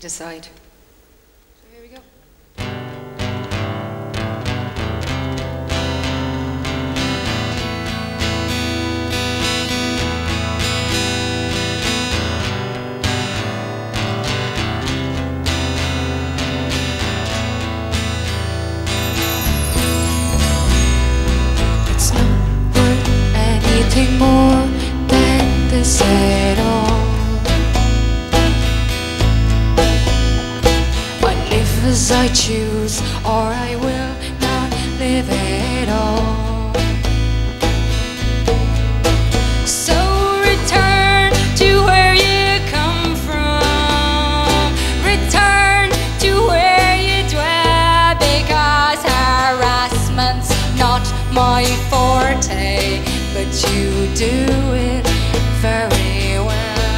decide. So here we go. It's not worth anything more than this at all. As I choose, or I will not live at all. So return to where you come from, return to where you dwell, because harassment's not my forte, but you do it very well.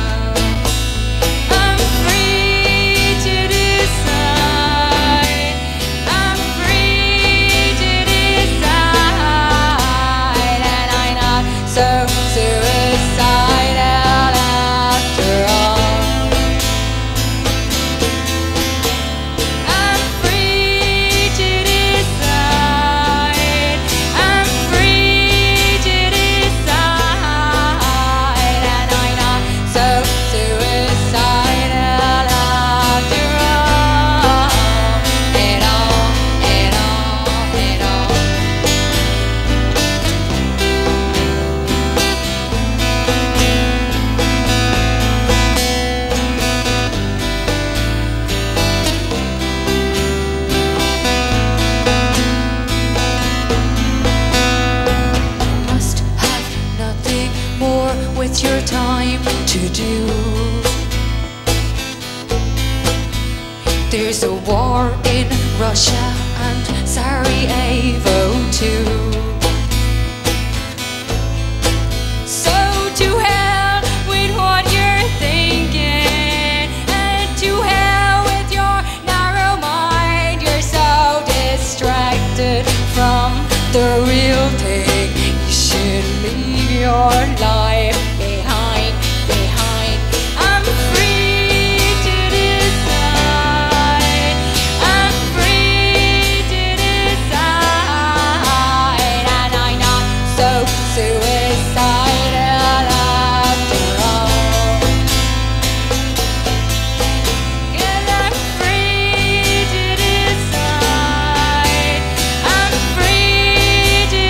With your time to do. There's a war in Russia and Sarajevo too. So to hell with what you're thinking, and to hell with your narrow mind. You're so distracted from the real thing. You should leave your life behind. I'm free to decide. I'm free to decide, and I'm not so suicidal after all. 'Cause I'm free to decide. I'm free to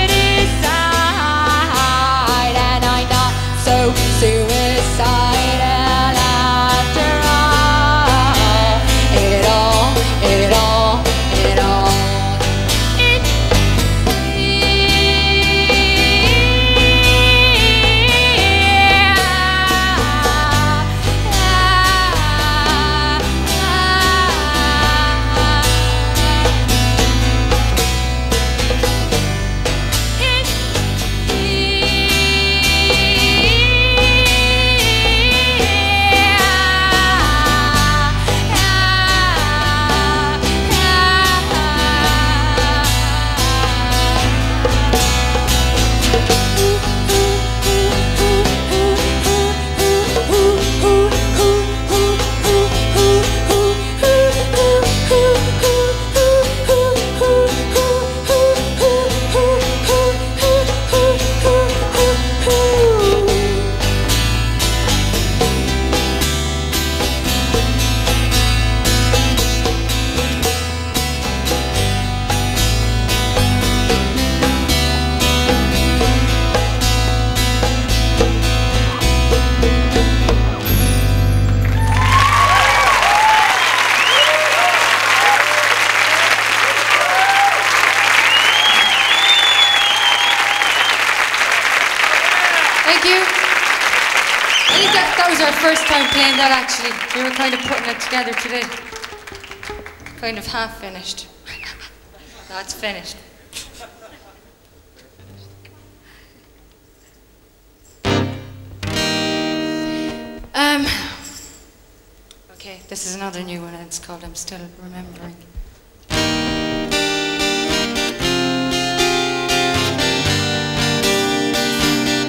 decide, and I'm not so suicidal after all. It all. Thank you. I think that was our first time playing that, actually. We were kind of putting it together today. Kind of half finished. That's finished. Okay, this is another new one, and it's called I'm Still Remembering.